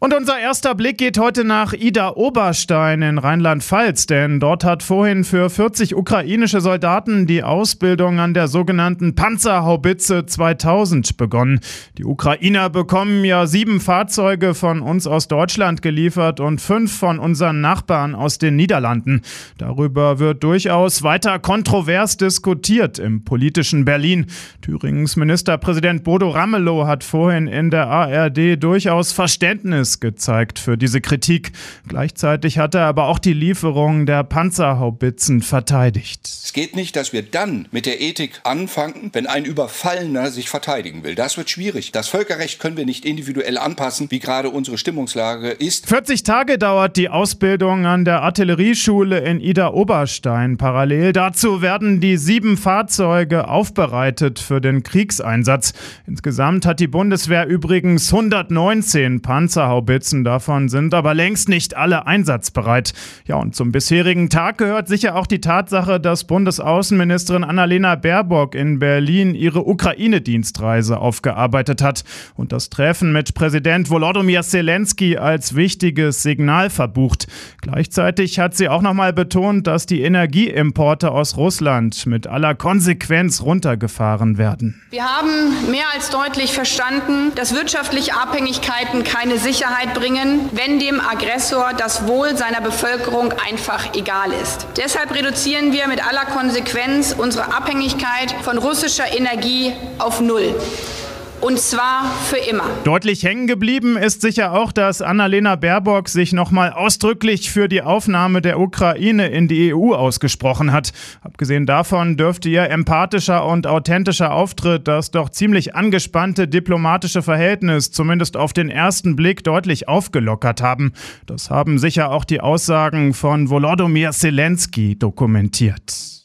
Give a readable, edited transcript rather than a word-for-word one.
Und unser erster Blick geht heute nach Idar-Oberstein in Rheinland-Pfalz, denn dort hat vorhin für 40 ukrainische Soldaten die Ausbildung an der sogenannten Panzerhaubitze 2000 begonnen. Die Ukrainer bekommen ja 7 Fahrzeuge von uns aus Deutschland geliefert und 5 von unseren Nachbarn aus den Niederlanden. Darüber wird durchaus weiter kontrovers diskutiert im politischen Berlin. Thüringens Ministerpräsident Bodo Ramelow hat vorhin in der ARD durchaus Verständnis gezeigt für diese Kritik. Gleichzeitig hat er aber auch die Lieferung der Panzerhaubitzen verteidigt. Es geht nicht, dass wir dann mit der Ethik anfangen, wenn ein Überfallener sich verteidigen will. Das wird schwierig. Das Völkerrecht können wir nicht individuell anpassen, wie gerade unsere Stimmungslage ist. 40 Tage dauert die Ausbildung an der Artillerieschule in Idar-Oberstein. Parallel dazu werden die 7 Fahrzeuge aufbereitet für den Kriegseinsatz. Insgesamt hat die Bundeswehr übrigens 119 Panzerhaubitzen. Davon sind aber längst nicht alle einsatzbereit. Ja, und zum bisherigen Tag gehört sicher auch die Tatsache, dass Bundesaußenministerin Annalena Baerbock in Berlin ihre Ukraine-Dienstreise aufgearbeitet hat und das Treffen mit Präsident Volodymyr Zelensky als wichtiges Signal verbucht. Gleichzeitig hat sie auch nochmal betont, dass die Energieimporte aus Russland mit aller Konsequenz runtergefahren werden. Wir haben mehr als deutlich verstanden, dass wirtschaftliche Abhängigkeiten keine Sicherheit bringen, wenn dem Aggressor das Wohl seiner Bevölkerung einfach egal ist. Deshalb reduzieren wir mit aller Konsequenz unsere Abhängigkeit von russischer Energie auf 0. Und zwar für immer. Deutlich hängen geblieben ist sicher auch, dass Annalena Baerbock sich nochmal ausdrücklich für die Aufnahme der Ukraine in die EU ausgesprochen hat. Abgesehen davon dürfte ihr empathischer und authentischer Auftritt das doch ziemlich angespannte diplomatische Verhältnis zumindest auf den ersten Blick deutlich aufgelockert haben. Das haben sicher auch die Aussagen von Volodymyr Zelensky dokumentiert.